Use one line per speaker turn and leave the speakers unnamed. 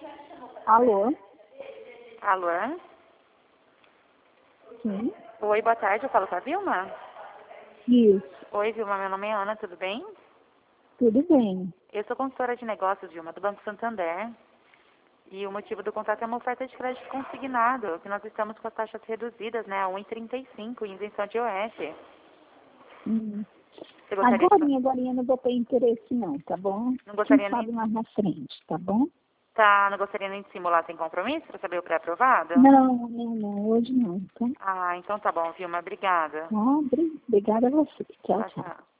Alô?
Alô?
Sim?
Oi, boa tarde, eu falo com a Vilma?
Isso.
Oi, Vilma, meu nome é Ana, tudo bem?
Tudo bem.
Eu sou consultora de negócios, Vilma, do Banco Santander. E o motivo do contato é uma oferta de crédito consignado, que nós estamos com as taxas reduzidas, né, a 1,35 em isenção de IOF.
Hum.
Você gostaria de...
Agorinha não vou ter interesse não, tá bom?
Não
Quem
gostaria nem...
sabe mais na frente, tá bom?
Não gostaria nem de simular sem compromisso para saber o pré-aprovado?
Não, hoje não, tá?
Ah, então tá bom, Vilma, obrigada.
Obrigada a você. Tchau,
Tchau,
tchau.
tchau.